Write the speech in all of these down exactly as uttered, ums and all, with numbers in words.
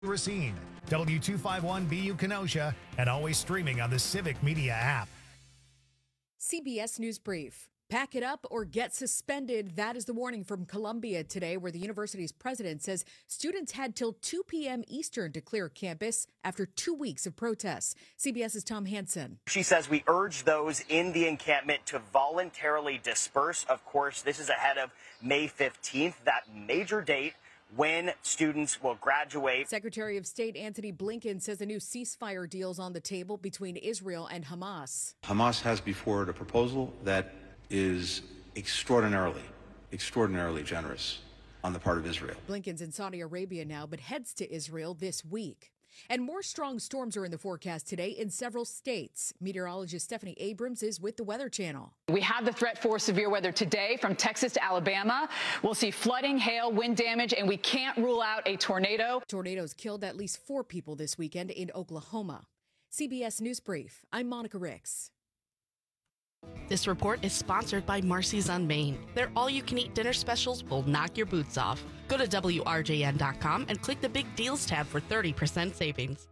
Racine, W two fifty-one B U Kenosha, and always streaming on the Civic Media app. C B S News Brief. Pack it up or get suspended. That is the warning from Columbia today, where the university's president says students had till two p.m. Eastern to clear campus after two weeks of protests. CBS's Tom Hansen. She says we urge those in the encampment to voluntarily disperse. Of course, this is ahead of May fifteenth, that major date when students will graduate. Secretary of State Antony Blinken says a new ceasefire deal is on the table between Israel and Hamas. Hamas has before it a proposal that is extraordinarily, extraordinarily generous on the part of Israel. Blinken's in Saudi Arabia now, but heads to Israel this week. And more strong storms are in the forecast today in several states. Meteorologist Stephanie Abrams is with the Weather Channel. We have the threat for severe weather today from Texas to Alabama. We'll see flooding, hail, wind damage, and we can't rule out a tornado. Tornadoes killed at least four people this weekend in Oklahoma. C B S News Brief. I'm Monica Ricks. This report is sponsored by Marcy's on Main. Their all-you-can-eat dinner specials will knock your boots off. Go to W R J N dot com and click the Big Deals tab for thirty percent savings.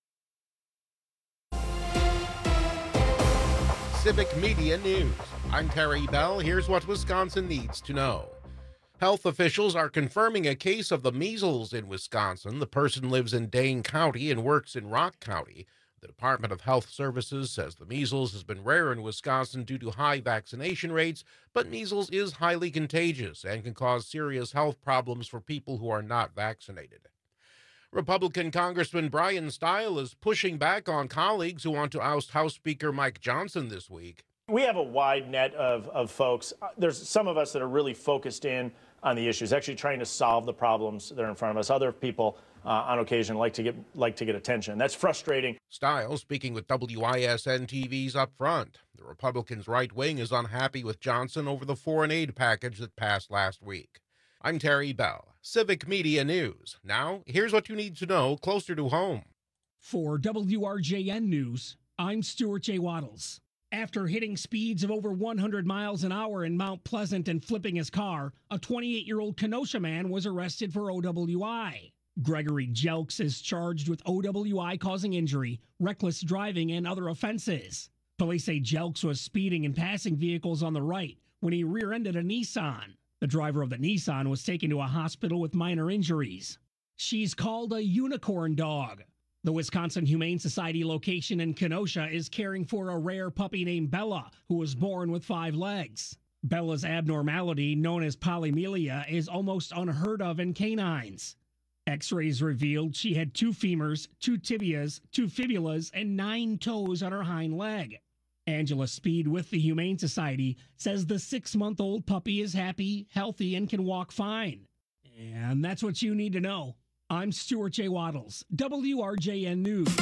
Civic Media News. I'm Terry Bell. Here's what Wisconsin needs to know. Health officials are confirming a case of the measles in Wisconsin. The person lives in Dane County and works in Rock County. The Department of Health Services says the measles has been rare in Wisconsin due to high vaccination rates, but measles is highly contagious and can cause serious health problems for people who are not vaccinated. Republican Congressman Brian Stile is pushing back on colleagues who want to oust House Speaker Mike Johnson this week. We have a wide net of, of folks. There's some of us that are really focused in on the issues, actually trying to solve the problems that are in front of us. Other people Uh, on occasion like to get like to get attention. That's frustrating. Stile speaking with W I S N T V's Up Front. The Republicans' right wing is unhappy with Johnson over the foreign aid package that passed last week. I'm Terry Bell, Civic Media News. Now, here's what you need to know closer to home. For W R J N News, I'm Stuart J. Waddles. After hitting speeds of over one hundred miles an hour in Mount Pleasant and flipping his car, a twenty-eight-year-old Kenosha man was arrested for O W I. Gregory Jelks is charged with O W I causing injury, reckless driving, and other offenses. Police say Jelks was speeding and passing vehicles on the right when he rear-ended a Nissan. The driver of the Nissan was taken to a hospital with minor injuries. She's called a unicorn dog. The Wisconsin Humane Society location in Kenosha is caring for a rare puppy named Bella, who was born with five legs. Bella's abnormality, known as polymelia, is almost unheard of in canines. X-rays revealed she had two femurs, two tibias, two fibulas, and nine toes on her hind leg. Angela Speed with the Humane Society says the six-month-old puppy is happy, healthy, and can walk fine. And that's what you need to know. I'm Stuart J. Waddles, W R J N News.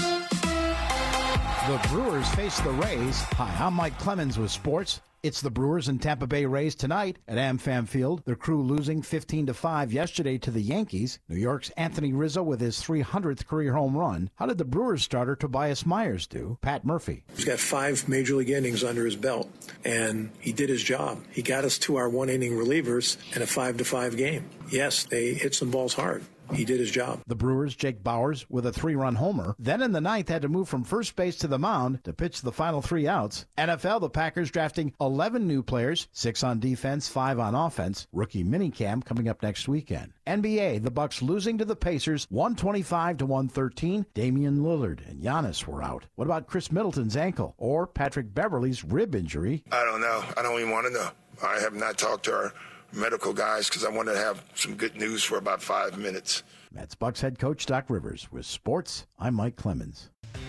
The Brewers face the Rays. Hi, I'm Mike Clemens with sports. It's the Brewers and Tampa Bay Rays tonight at AmFam Field. Their crew losing fifteen to five yesterday to the Yankees. New York's Anthony Rizzo with his three hundredth career home run. How did the Brewers starter Tobias Myers do? Pat Murphy. He's got five major league innings under his belt, and he did his job. He got us to our one-inning relievers in a five to five game. Yes, they hit some balls hard. He did his job. The Brewers, Jake Bauers with a three-run homer. Then in the ninth had to move from first base to the mound to pitch the final three outs. N F L, the Packers drafting eleven new players, six on defense, five on offense. Rookie minicamp coming up next weekend. N B A, the Bucks losing to the Pacers one twenty-five to one thirteen. Damian Lillard and Giannis were out. What about Chris Middleton's ankle or Patrick Beverley's rib injury? I don't know. I don't even want to know. I have not talked to our medical guys because I wanted to have some good news for about five minutes. That's Bucks head coach Doc Rivers. With sports, I'm Mike Clemens.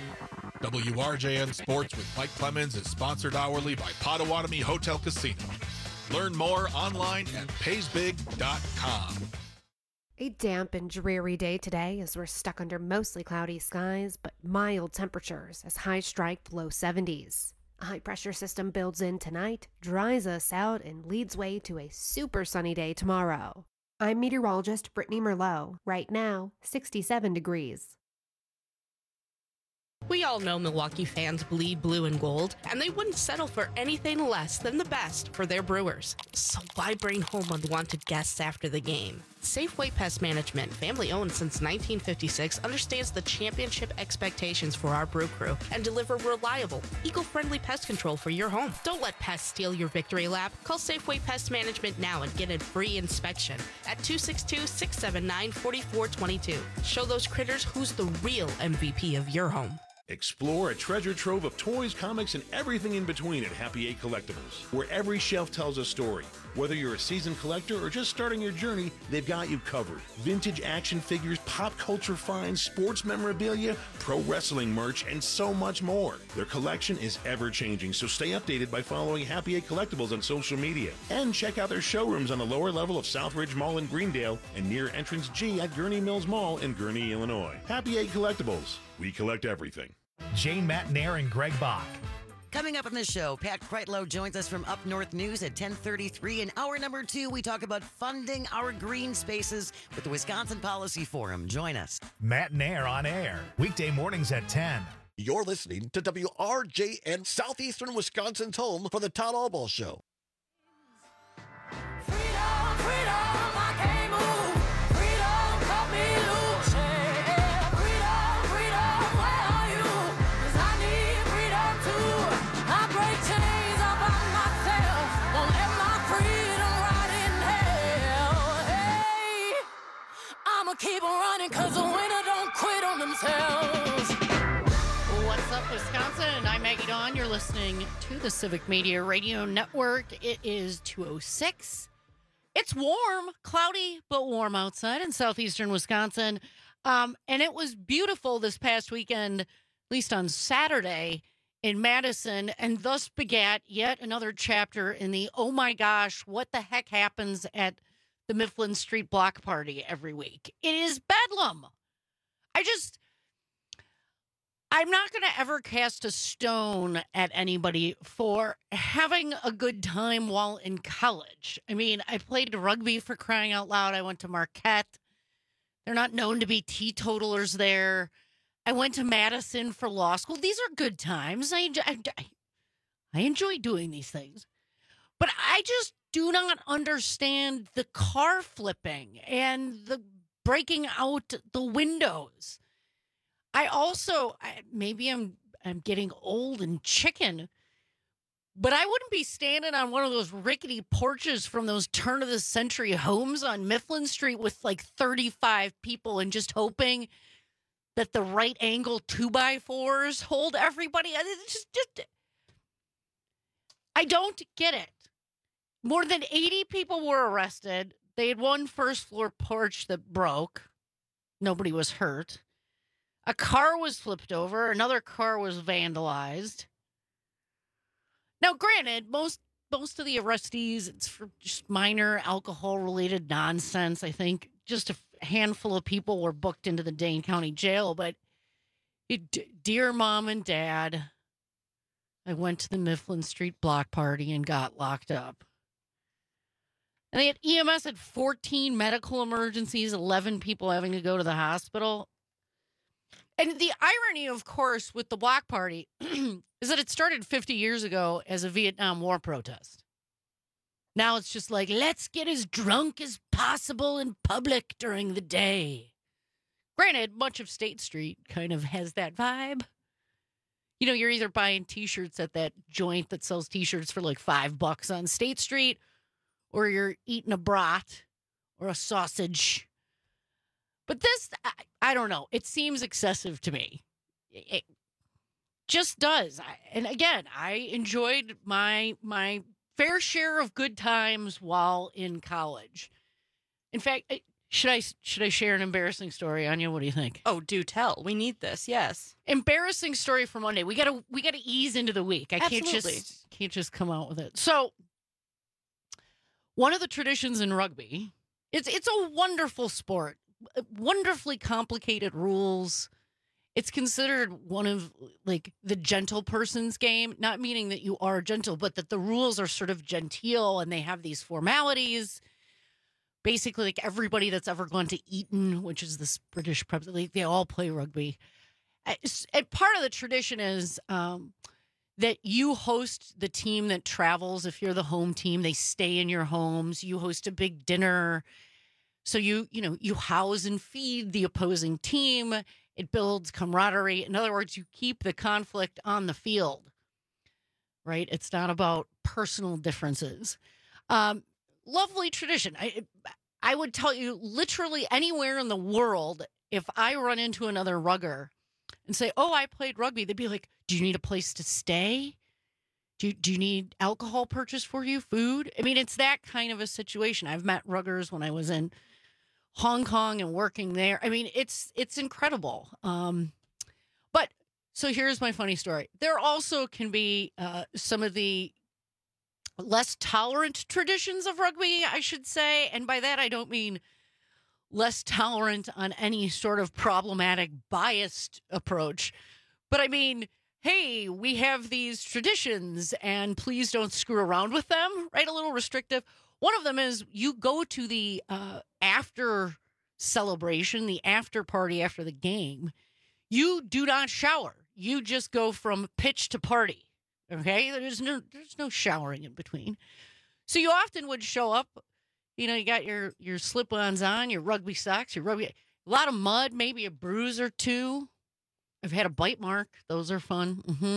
W R J N Sports with Mike Clemens is sponsored hourly by Potawatomi Hotel Casino. Learn more online at pays big dot com. A damp and dreary day today as we're stuck under mostly cloudy skies, but mild temperatures as highs strike low seventies. A high-pressure system builds in tonight, dries us out, and leads way to a super sunny day tomorrow. I'm meteorologist Brittany Merlot. Right now, sixty-seven degrees. We all know Milwaukee fans bleed blue and gold, and they wouldn't settle for anything less than the best for their Brewers. So why bring home unwanted guests after the game? Safeway Pest Management, family owned since nineteen fifty-six, understands the championship expectations for our brew crew and deliver reliable, eco-friendly pest control for your home. Don't let pests steal your victory lap. Call Safeway Pest Management now and get a free inspection at two six two, six seven nine, four four two two. Show those critters who's the real M V P of your home. Explore a treasure trove of toys, comics, and everything in between at Happy Eight Collectibles, where every shelf tells a story. Whether you're a seasoned collector or just starting your journey, they've got you covered. Vintage action figures, pop culture finds, sports memorabilia, pro wrestling merch, and so much more. Their collection is ever-changing, so stay updated by following Happy Eight Collectibles on social media. And check out their showrooms on the lower level of Southridge Mall in Greendale and near Entrance G at Gurney Mills Mall in Gurney, Illinois. Happy Eight Collectibles. We collect everything. Jane Matnair and Greg Bach. Coming up on the show, Pat Kreitlow joins us from Up North News at ten thirty-three. In hour number two, we talk about funding our green spaces with the Wisconsin Policy Forum. Join us. Matnair on air, weekday mornings at ten. You're listening to W R J N, Southeastern Wisconsin's home for the Todd Albaugh Show. Freedom, freedom, I can't move. Freedom, cut me loose. Yeah. Freedom, freedom, where are you? 'Cause I need freedom too. I break chains up on myself. Won't let my freedom rot in hell. Hey, I'ma keep on running 'cause the winner don't quit on themselves. What's up, Wisconsin? I'm Maggie Dawn. You're listening to the Civic Media Radio Network. It is two oh six. It's warm, cloudy, but warm outside in southeastern Wisconsin. Um, and it was beautiful this past weekend, at least on Saturday, in Madison, and thus begat yet another chapter in the, oh my gosh, what the heck happens at the Mifflin Street Block Party every week? It is bedlam. I just... I'm not going to ever cast a stone at anybody for having a good time while in college. I mean, I played rugby, for crying out loud. I went to Marquette. They're not known to be teetotalers there. I went to Madison for law school. These are good times. I, I, I enjoy doing these things. But I just do not understand the car flipping and the breaking out the windows. I also, maybe I'm I'm getting old and chicken, but I wouldn't be standing on one of those rickety porches from those turn-of-the-century homes on Mifflin Street with like thirty-five people and just hoping that the right-angle two-by-fours hold everybody. It's just, just, I don't get it. More than eighty people were arrested. They had one first-floor porch that broke. Nobody was hurt. A car was flipped over. Another car was vandalized. Now, granted, most most of the arrestees, it's for just minor alcohol-related nonsense. I think just a handful of people were booked into the Dane County Jail. But, it, dear mom and dad, I went to the Mifflin Street Block Party and got locked up. And they had E M S had fourteen medical emergencies, eleven people having to go to the hospital. And the irony, of course, with the block party is that it started fifty years ago as a Vietnam War protest. Now it's just like, let's get as drunk as possible in public during the day. Granted, much of State Street kind of has that vibe. You know, you're either buying T-shirts at that joint that sells T-shirts for like five bucks on State Street, or you're eating a brat or a sausage. But this, I, I don't know. It seems excessive to me. It just does. I, and again, I enjoyed my my fair share of good times while in college. In fact, should I should I share an embarrassing story, Anya? What do you think? Oh, do tell. We need this. Yes. Embarrassing story for Monday. We gotta we gotta ease into the week. I Absolutely. can't just can't just come out with it. So, one of the traditions in rugby, it's it's a wonderful sport. Wonderfully complicated rules. It's considered one of like the gentle person's game, not meaning that you are gentle, but that the rules are sort of genteel and they have these formalities. Basically, like everybody that's ever gone to Eton, which is this British prep league, they all play rugby. And part of the tradition is um, that you host the team that travels. If you're the home team, they stay in your homes. You host a big dinner. So you, you know, you house and feed the opposing team. It builds camaraderie. In other words, you keep the conflict on the field, right? It's not about personal differences. Um, lovely tradition. I, I would tell you literally anywhere in the world, if I run into another rugger and say, oh, I played rugby, they'd be like, do you need a place to stay? Do you, do you need alcohol purchased for you, food? I mean, it's that kind of a situation. I've met ruggers when I was in Hong Kong and working there. I mean, it's it's incredible. Um, but so here's my funny story. There also can be uh, some of the less tolerant traditions of rugby, I should say. And by that, I don't mean less tolerant on any sort of problematic, biased approach. But I mean, hey, we have these traditions and please don't screw around with them, right? A little restrictive. One of them is you go to the uh, after celebration, the after party after the game. You do not shower. You just go from pitch to party. Okay, there's no there's no showering in between. So you often would show up. You know, you got your your slip-ons on, your rugby socks, your rugby, a lot of mud, maybe a bruise or two. I've had a bite mark; those are fun. Mm-hmm.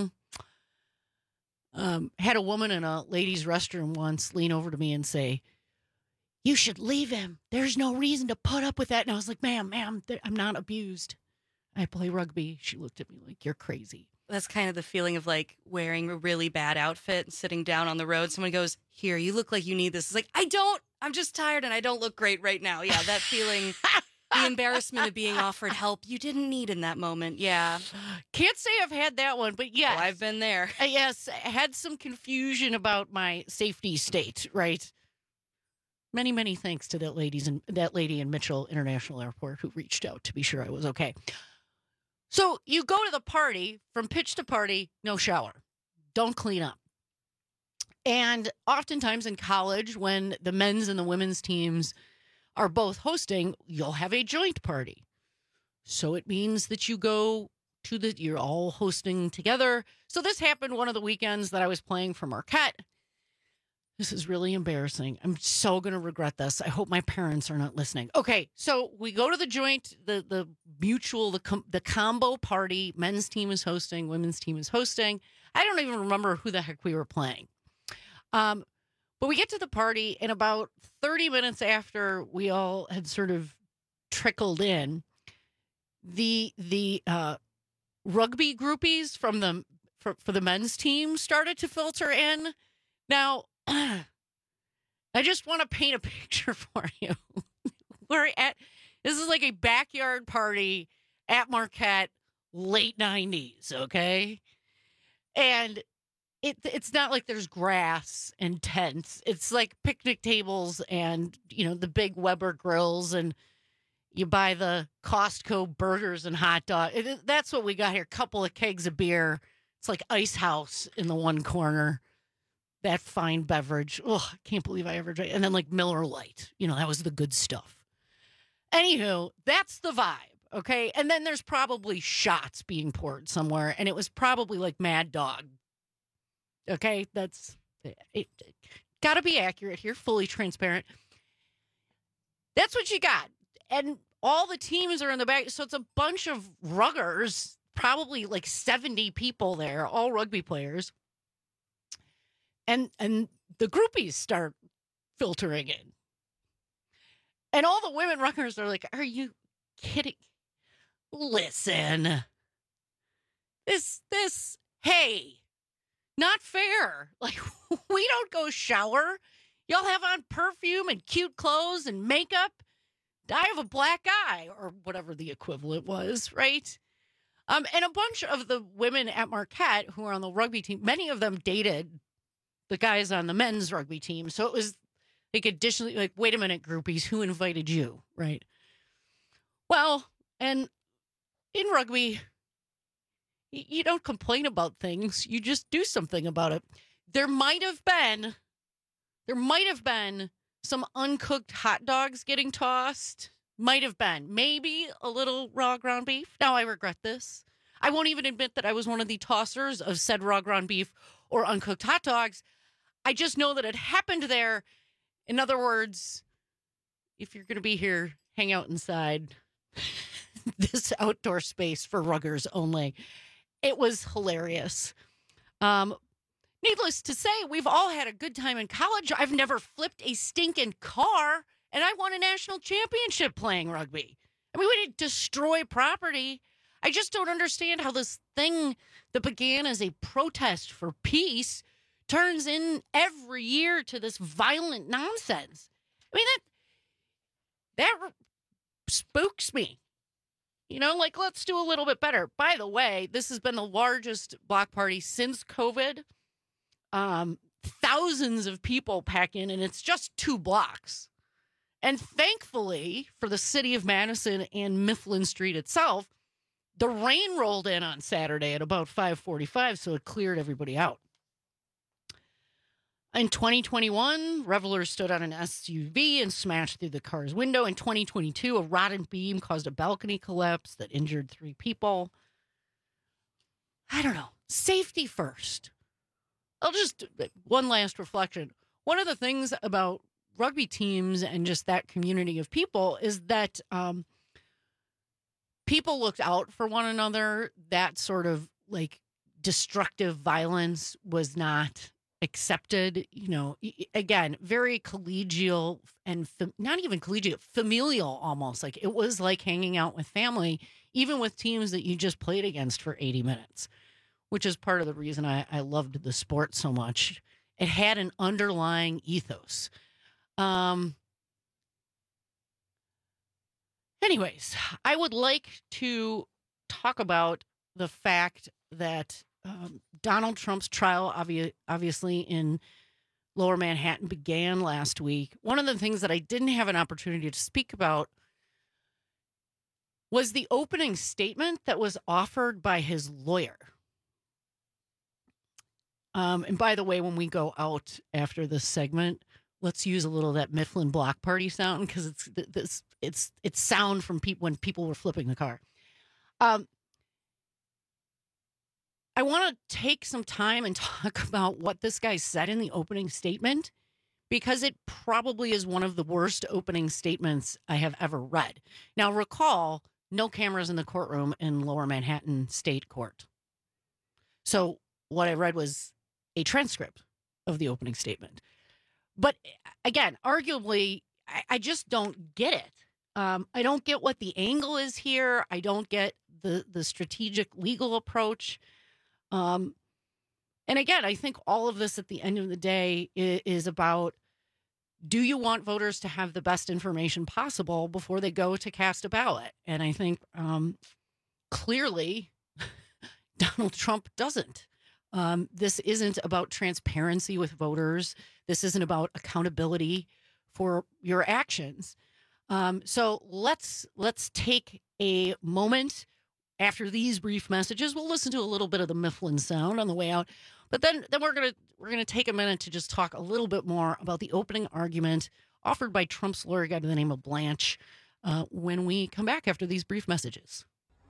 Um, had a woman in a ladies' restroom once lean over to me and say, "You should leave him. There's no reason to put up with that." And I was like, "Ma'am, ma'am, I'm not abused. I play rugby." She looked at me like, "You're crazy." That's kind of the feeling of like wearing a really bad outfit and sitting down on the road. Someone goes, "Here, you look like you need this." It's like, I don't. I'm just tired and I don't look great right now. Yeah, that feeling, the embarrassment of being offered help you didn't need in that moment. Yeah. Can't say I've had that one, but yes. Oh, I've been there. Uh, yes, I had some confusion about my safety state, right? Many, many thanks to that ladies and that lady in Mitchell International Airport who reached out to be sure I was okay. So you go to the party, from pitch to party, no shower. Don't clean up. And oftentimes in college, when the men's and the women's teams are both hosting, you'll have a joint party. So it means that you go to the, you're all hosting together. So this happened one of the weekends that I was playing for Marquette. This is really embarrassing. I'm so going to regret this. I hope my parents are not listening. Okay, so we go to the joint, the the mutual, the com- the combo party. Men's team is hosting, women's team is hosting. I don't even remember who the heck we were playing. Um, but we get to the party, and about thirty minutes after we all had sort of trickled in, the the uh, rugby groupies from the for, for the men's team started to filter in. Now, I just want to paint a picture for you. We're at, this is like a backyard party at Marquette, late nineties, okay? And it it's not like there's grass and tents. It's like picnic tables and, you know, the big Weber grills, and you buy the Costco burgers and hot dog. It, that's what we got here. Couple of kegs of beer. It's like Ice House in the one corner. That fine beverage. Oh, I can't believe I ever drank. And then like Miller Lite. You know, that was the good stuff. Anywho, that's the vibe, okay? And then there's probably shots being poured somewhere, and it was probably like Mad Dog. Okay? That's, it, it, got to be accurate here, fully transparent. That's what you got. And all the teams are in the back, so it's a bunch of ruggers, probably like seventy people there, all rugby players. And and the groupies start filtering in. And all the women ruckers are like, are you kidding? Listen. This, this, hey, not fair. Like, we don't go shower. Y'all have on perfume and cute clothes and makeup. I have a black eye, or whatever the equivalent was, right? Um, and a bunch of the women at Marquette who are on the rugby team, many of them dated the guys on the men's rugby team. So it was like additionally like, wait a minute, groupies, who invited you? Right. Well, and in rugby, you don't complain about things. You just do something about it. There might have been, there might have been some uncooked hot dogs getting tossed. Might have been. Maybe a little raw ground beef. Now I regret this. I won't even admit that I was one of the tossers of said raw ground beef or uncooked hot dogs. I just know that it happened there. In other words, if you're going to be here, hang out inside this outdoor space for ruggers only. It was hilarious. Um, needless to say, we've all had a good time in college. I've never flipped a stinking car, and I won a national championship playing rugby. I mean, we didn't destroy property. I just don't understand how this thing that began as a protest for peace turns in every year to this violent nonsense. I mean, that that spooks me. You know, like, let's do a little bit better. By the way, this has been the largest block party since COVID. Um, thousands of people pack in, and it's just two blocks. And thankfully, for the city of Madison and Mifflin Street itself, the rain rolled in on Saturday at about five forty-five, so it cleared everybody out. In twenty twenty-one, revelers stood on an S U V and smashed through the car's window. In twenty twenty-two, a rotten beam caused a balcony collapse that injured three people. I don't know. Safety first. I'll just, one last reflection. One of the things about rugby teams and just that community of people is that um, people looked out for one another. That sort of like destructive violence was not accepted. You know, again, very collegial and fam- not even collegial, familial almost. Like it was like hanging out with family, even with teams that you just played against for eighty minutes, which is part of the reason I, I loved the sport so much. It had an underlying ethos. Um, anyways, I would like to talk about the fact that um, Donald Trump's trial, obvi- obviously in Lower Manhattan, began last week. One of the things that I didn't have an opportunity to speak about was the opening statement that was offered by his lawyer. Um, and by the way, when we go out after this segment, let's use a little of that Mifflin block party sound because it's this it's it's sound from people when people were flipping the car. Um, I want to take some time and talk about what this guy said in the opening statement because it probably is one of the worst opening statements I have ever read. Now, recall, no cameras in the courtroom in Lower Manhattan State Court. So what I read was a transcript of the opening statement. But again, arguably, I, I just don't get it. Um, I don't get what the angle is here. I don't get the the strategic legal approach. Um, and again, I think all of this at the end of the day is, is about, do you want voters to have the best information possible before they go to cast a ballot? And I think um, clearly Donald Trump doesn't. Um, this isn't about transparency with voters. This isn't about accountability for your actions. Um, so let's let's take a moment after these brief messages. We'll listen to a little bit of the Mifflin sound on the way out, but then then we're gonna we're gonna take a minute to just talk a little bit more about the opening argument offered by Trump's lawyer, a guy by the name of Blanche, uh, when we come back after these brief messages.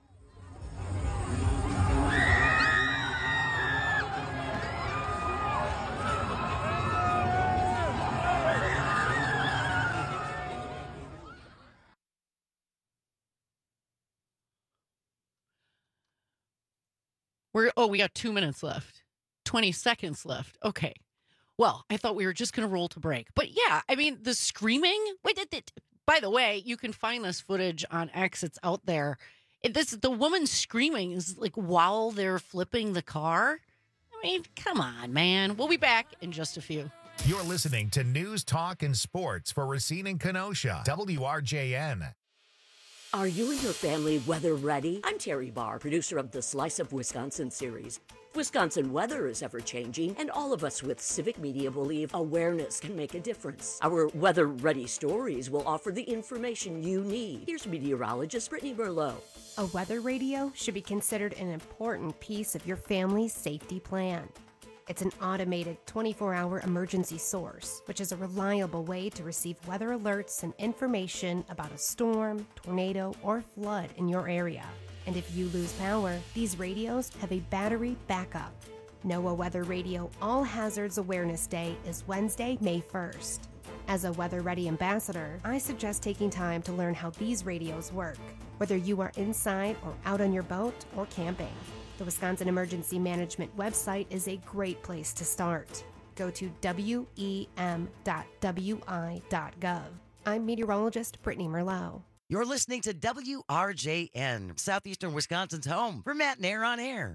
We're, oh, we got two minutes left, twenty seconds left. Okay. Well, I thought we were just going to roll to break. But yeah, I mean, the screaming. Wait, it, it, by the way, you can find this footage on X. It's out there. It, this the woman screaming is like while they're flipping the car. I mean, come on, man. We'll be back in just a few. You're listening to News, Talk, and Sports for Racine and Kenosha, W R J N. Are you and your family weather ready? I'm Terry Barr, producer of the Slice of Wisconsin series. Wisconsin weather is ever-changing, and all of us with Civic Media believe awareness can make a difference. Our weather-ready stories will offer the information you need. Here's meteorologist Brittany Merlot. A weather radio should be considered an important piece of your family's safety plan. It's an automated twenty-four hour emergency source, which is a reliable way to receive weather alerts and information about a storm, tornado, or flood in your area. And if you lose power, these radios have a battery backup. NOAA Weather Radio All Hazards Awareness Day is Wednesday, May first. As a Weather Ready ambassador, I suggest taking time to learn how these radios work, whether you are inside or out on your boat or camping. The Wisconsin Emergency Management website is a great place to start. Go to W E M dot W I dot gov. I'm meteorologist Brittany Merlot. You're listening to W R J N, Southeastern Wisconsin's home for Matt Nair on air.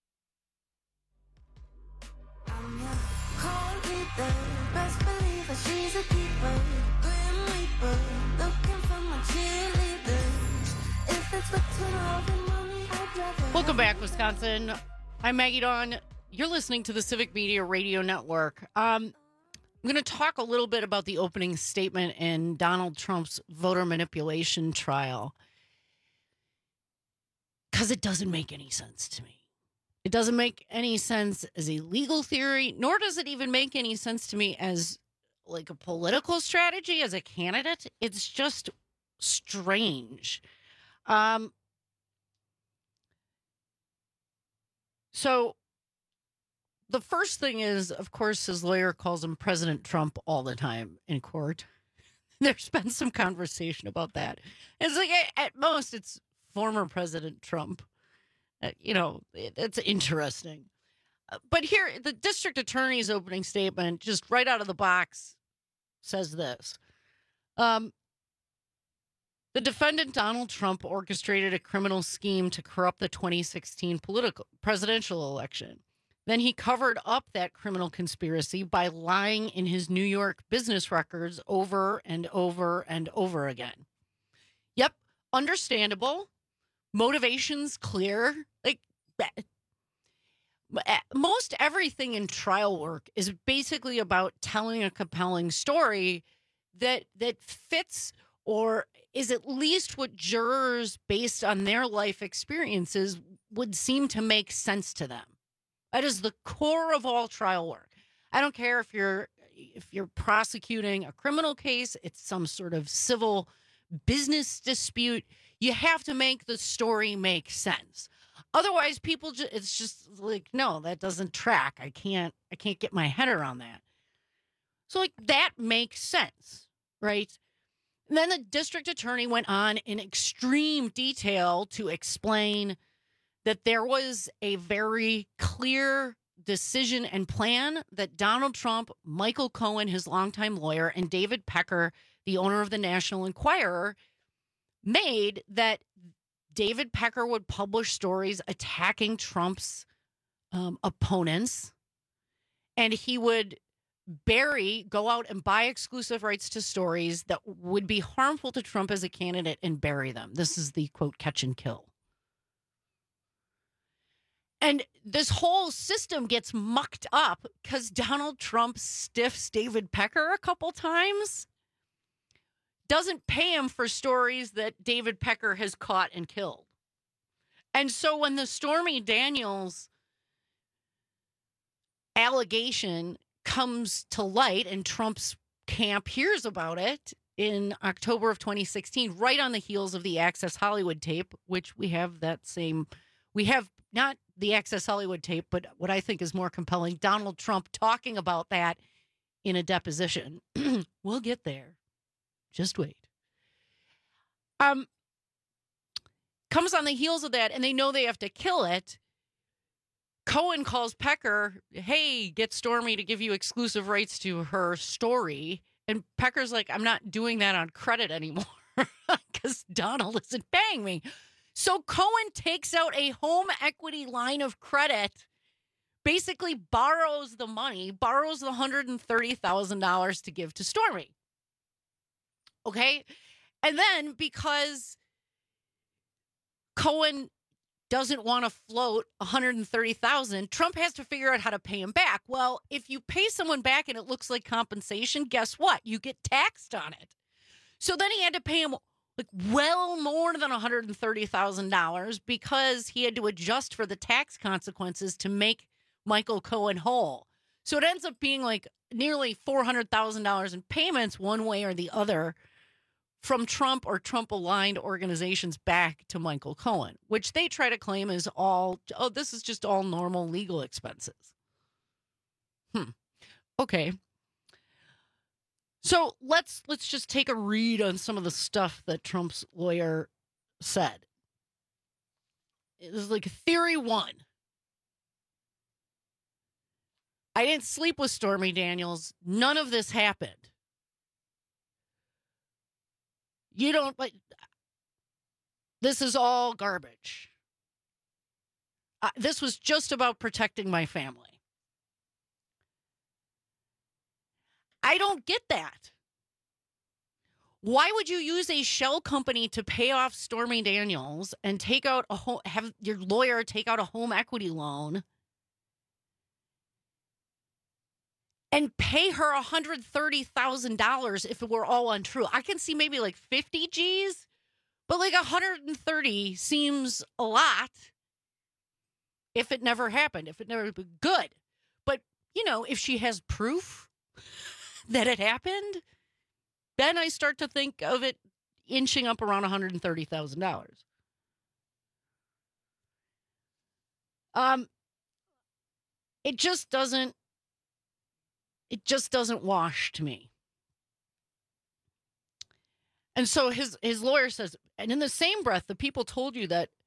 Cold reaper, best believer, she's a keeper. Grim Reaper, looking for my cheerleaders. If it's between love and money, I'd rather. Welcome back, Wisconsin. I'm Maggie Dawn. You're listening to the Civic Media Radio Network. Um, I'm going to talk a little bit about the opening statement in Donald Trump's voter manipulation trial, because it doesn't make any sense to me. It doesn't make any sense as a legal theory, nor does it even make any sense to me as like a political strategy as a candidate. It's just strange. Um, so the first thing is, of course, his lawyer calls him President Trump all the time in court. There's been some conversation about that. It's like, at most, it's former President Trump. Uh, you know, it's interesting. Uh, but here, the district attorney's opening statement, just right out of the box, says this. Um, the defendant, Donald Trump, orchestrated a criminal scheme to corrupt the twenty sixteen political presidential election. Then he covered up that criminal conspiracy by lying in his New York business records over and over and over again. Yep, understandable. Motivation's clear. Like, most everything in trial work is basically about telling a compelling story that that fits or is at least what jurors, based on their life experiences, would seem to make sense to them. That is the core of all trial work. I don't care if you're if you're prosecuting a criminal case, it's some sort of civil business dispute. You have to make the story make sense. Otherwise, people just, it's just like, no, that doesn't track. I can't I can't get my head around that. So like that makes sense, right? And then the district attorney went on in extreme detail to explain that there was a very clear decision and plan that Donald Trump, Michael Cohen, his longtime lawyer, and David Pecker, the owner of the National Enquirer, made, that David Pecker would publish stories attacking Trump's um, opponents, and he would bury, go out and buy exclusive rights to stories that would be harmful to Trump as a candidate and bury them. This is the, quote, catch and kill. And this whole system gets mucked up because Donald Trump stiffs David Pecker a couple times, doesn't pay him for stories that David Pecker has caught and killed. And so when the Stormy Daniels allegation comes to light and Trump's camp hears about it in October of twenty sixteen, right on the heels of the Access Hollywood tape, which we have that same, we have not the Access Hollywood tape, but what I think is more compelling, Donald Trump talking about that in a deposition. We'll get there. Just wait. Um, comes on the heels of that, and they know they have to kill it. Cohen calls Pecker, hey, get Stormy to give you exclusive rights to her story. And Pecker's like, I'm not doing that on credit anymore because Donald isn't paying me. So Cohen takes out a home equity line of credit, basically borrows the money, borrows the one hundred thirty thousand dollars to give to Stormy. Okay? And then because Cohen doesn't want to float one hundred thirty thousand dollars, Trump has to figure out how to pay him back. Well, if you pay someone back and it looks like compensation, guess what? You get taxed on it. So then he had to pay him like well more than one hundred thirty thousand dollars because he had to adjust for the tax consequences to make Michael Cohen whole. So it ends up being like nearly four hundred thousand dollars in payments one way or the other from Trump or Trump-aligned organizations back to Michael Cohen, which they try to claim is all, oh, this is just all normal legal expenses. Hmm. Okay. So let's let's just take a read on some of the stuff that Trump's lawyer said. It was like theory one. I didn't sleep with Stormy Daniels. None of this happened. You don't, like, this is all garbage. Uh, this was just about protecting my family. I don't get that. Why would you use a shell company to pay off Stormy Daniels and take out a home, have your lawyer take out a home equity loan and pay her one hundred thirty thousand dollars if it were all untrue? I can see maybe like fifty G's, but like one hundred thirty seems a lot if it never happened, if it never been good. But, you know, if she has proof that it happened, then I start to think of it inching up around one hundred thirty thousand dollars. Um, it just doesn't, it just doesn't wash to me. And so his, his lawyer says, and in the same breath, the people told you that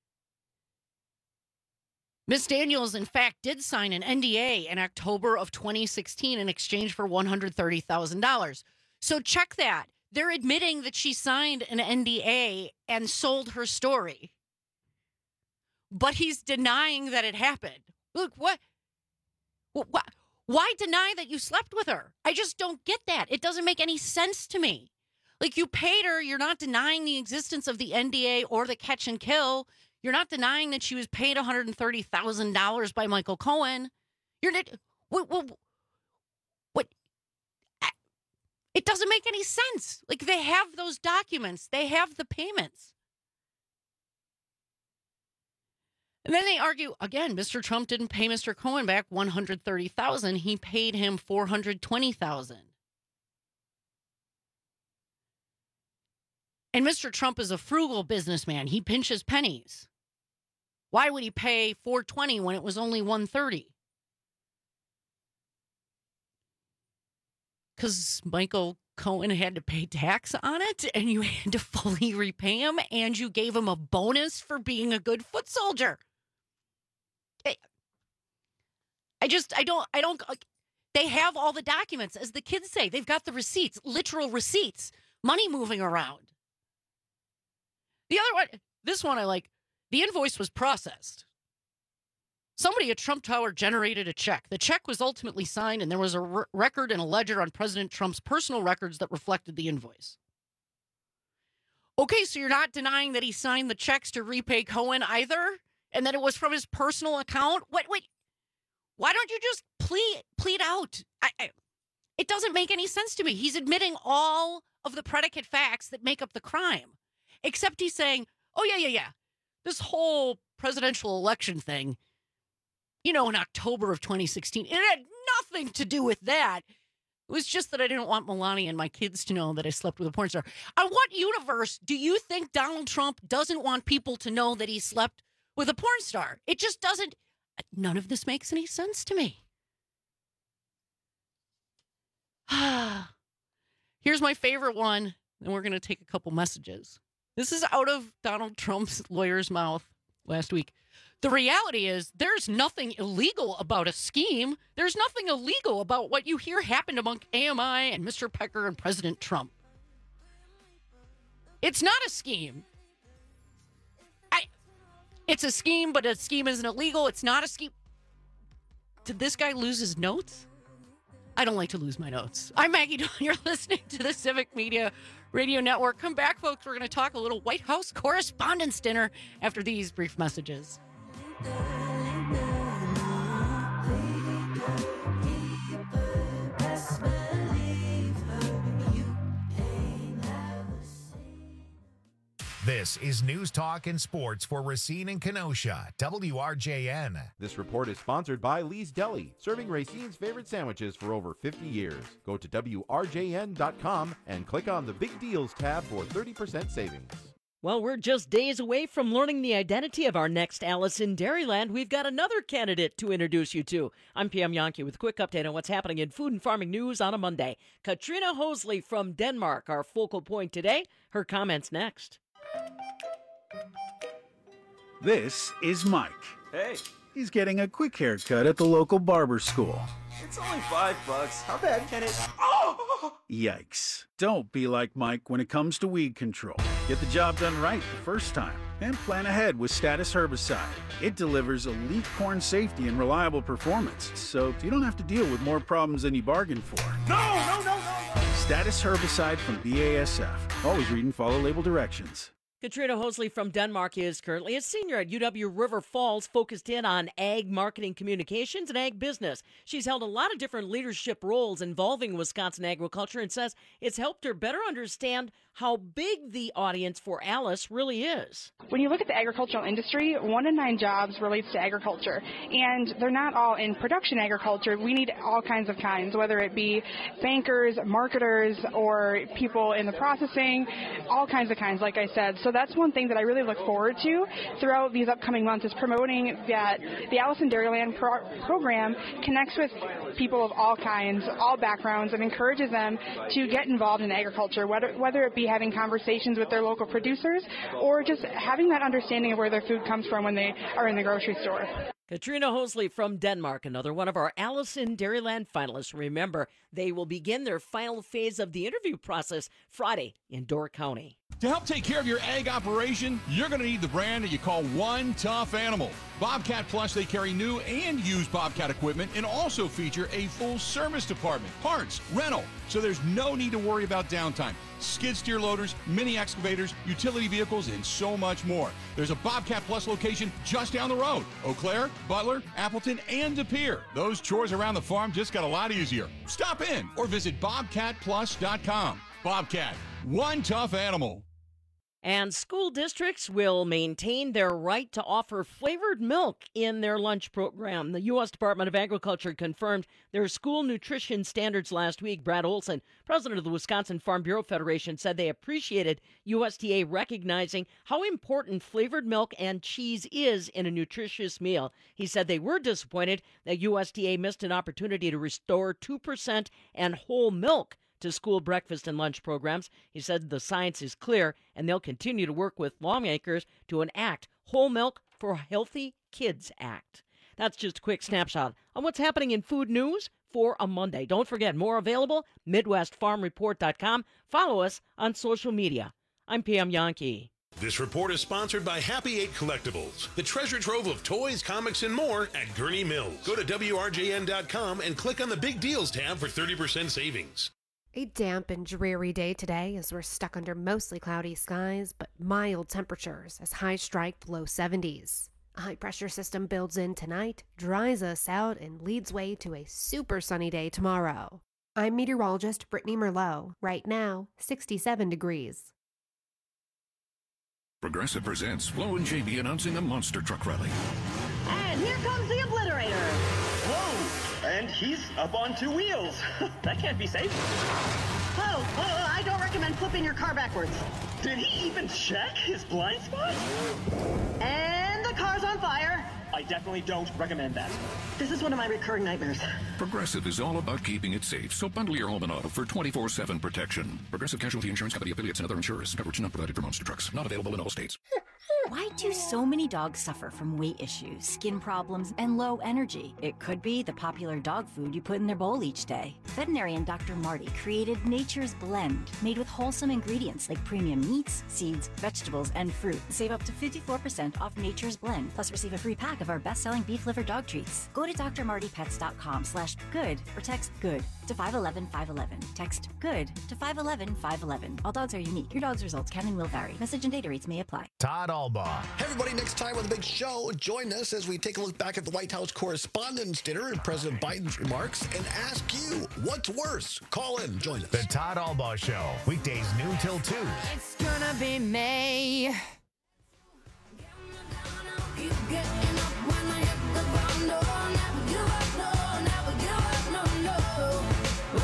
Miz Daniels, in fact, did sign an N D A in October of twenty sixteen in exchange for one hundred thirty thousand dollars. So check that. They're admitting that she signed an N D A and sold her story. But he's denying that it happened. Look, what? What? Why deny that you slept with her? I just don't get that. It doesn't make any sense to me. Like, you paid her. You're not denying the existence of the N D A or the catch and kill. You're not denying that she was paid one hundred thirty thousand dollars by Michael Cohen. You're not. What? What? What? It doesn't make any sense. Like, they have those documents. They have the payments. And then they argue, again, Mister Trump didn't pay Mister Cohen back one hundred thirty thousand dollars. He paid him four hundred twenty thousand dollars. And Mister Trump is a frugal businessman. He pinches pennies. Why would he pay four hundred twenty dollars when it was only one hundred thirty dollars? Because Michael Cohen had to pay tax on it, and you had to fully repay him, and you gave him a bonus for being a good foot soldier. I just, I don't, I don't, they have all the documents, as the kids say. They've got the receipts, literal receipts, money moving around. The other one, this one I like, the invoice was processed. Somebody at Trump Tower generated a check. The check was ultimately signed, and there was a re- record and a ledger on President Trump's personal records that reflected the invoice. Okay, so you're not denying that he signed the checks to repay Cohen either, and that it was from his personal account? What? Wait, why don't you just plead plead out? I, I, it doesn't make any sense to me. He's admitting all of the predicate facts that make up the crime, except he's saying, "Oh yeah, yeah, yeah, this whole presidential election thing." You know, in October of twenty sixteen, it had nothing to do with that. It was just that I didn't want Melania and my kids to know that I slept with a porn star. On what universe do you think Donald Trump doesn't want people to know that he slept with a porn star? It just doesn't. None of this makes any sense to me. Here's my favorite one, and we're going to take a couple messages. This is out of Donald Trump's lawyer's mouth last week. The reality is there's nothing illegal about a scheme. There's nothing illegal about what you hear happened among A M I and Mister Pecker and President Trump. It's not a scheme. I, it's a scheme, but a scheme isn't illegal. It's not a scheme. Did this guy lose his notes? I don't like to lose my notes. I'm Maggie Dawn. You're listening to the Civic Media Radio Network. Come back, folks. We're going to talk a little White House Correspondents' Dinner after these brief messages. This is News Talk and Sports for Racine and Kenosha, W R J N. This report is sponsored by Lee's Deli, serving Racine's favorite sandwiches for over fifty years. Go to W R J N dot com and click on the Big Deals tab for thirty percent savings. Well, we're just days away from learning the identity of our next Alice in Dairyland. We've got another candidate to introduce you to. I'm Pam Yankee with a quick update on what's happening in food and farming news on a Monday. Katrina Hosley from Denmark, our focal point today. Her comments next. This is Mike. Hey. He's getting a quick haircut at the local barber school. It's only five bucks. How bad can it... Oh! Yikes. Don't be like Mike when it comes to weed control. Get the job done right the first time and plan ahead with Status Herbicide. It delivers elite corn safety and reliable performance, so you don't have to deal with more problems than you bargained for. No, no, no, no, no! Status Herbicide from B A S F. Always read and follow label directions. Katrina Hosley from Denmark is currently a senior at U W River Falls, focused in on ag marketing communications and ag business. She's held a lot of different leadership roles involving Wisconsin agriculture and says it's helped her better understand how big the audience for Alice really is. When you look at the agricultural industry, one in nine jobs relates to agriculture, and they're not all in production agriculture. We need all kinds of kinds, whether it be bankers, marketers, or people in the processing, all kinds of kinds, like I said. So that's one thing that I really look forward to throughout these upcoming months, is promoting that the Alice in Dairyland pro- program connects with people of all kinds, all backgrounds, and encourages them to get involved in agriculture, whether, whether it be having conversations with their local producers or just having that understanding of where their food comes from when they are in the grocery store. Katrina Hosley from Denmark, another one of our Alice in Dairyland finalists. Remember, they will begin their final phase of the interview process Friday in Door County. To help take care of your ag operation, you're going to need the brand that you call One Tough Animal. Bobcat Plus, they carry new and used Bobcat equipment and also feature a full service department, parts, rental, so there's no need to worry about downtime. Skid steer loaders, mini excavators, utility vehicles, and so much more. There's a Bobcat Plus location just down the road. Eau Claire, Butler, Appleton, and De Pere. Those chores around the farm just got a lot easier. Stop in or visit bobcat plus dot com. Bobcat, one tough animal. And school districts will maintain their right to offer flavored milk in their lunch program. The U S Department of Agriculture confirmed their school nutrition standards last week. Brad Olson, president of the Wisconsin Farm Bureau Federation, said they appreciated U S D A recognizing how important flavored milk and cheese is in a nutritious meal. He said they were disappointed that U S D A missed an opportunity to restore two percent and whole milk to school breakfast and lunch programs. He said the science is clear, and they'll continue to work with lawmakers to enact Whole Milk for Healthy Kids Act. That's just a quick snapshot on what's happening in food news for a Monday. Don't forget, more available, midwest farm report dot com. Follow us on social media. I'm Pam Yankee. This report is sponsored by Happy Eight Collectibles, the treasure trove of toys, comics, and more at Gurney Mills. Go to W R J N dot com and click on the Big Deals tab for thirty percent savings. A damp and dreary day today as we're stuck under mostly cloudy skies, but mild temperatures as highs strike the low seventies. A high-pressure system builds in tonight, dries us out, and leads way to a super sunny day tomorrow. I'm meteorologist Brittany Merlot. Right now, sixty-seven degrees. Progressive presents Flo and J B announcing the Monster Truck Rally. And here comes the Obliterator. Whoa! And he's up on two wheels. That can't be safe. Oh, oh, I don't recommend flipping your car backwards. Did he even check his blind spot? And the car's on fire. I definitely don't recommend that. This is one of my recurring nightmares. Progressive is all about keeping it safe, so bundle your home and auto for twenty-four seven protection. Progressive Casualty Insurance Company affiliates and other insurers. Coverage not provided for monster trucks. Not available in all states. Why do so many dogs suffer from weight issues, skin problems, and low energy? It could be the popular dog food you put in their bowl each day. Veterinarian Doctor Marty created Nature's Blend, made with wholesome ingredients like premium meats, seeds, vegetables, and fruit. Save up to fifty-four percent off Nature's Blend, plus receive a free pack of our best-selling beef liver dog treats. Go to d r marty pets dot com slash good or text good to five one one five one one. Text good to five one one five one one. All dogs are unique. Your dog's results can and will vary. Message and data rates may apply. Todd Albaugh. Hey everybody, next time with a big show, join us as we take a look back at the White House Correspondents' Dinner and President Biden's remarks and ask you, what's worse? Call in, join us. The Todd Albaugh Show, weekdays noon till two. It's gonna be May.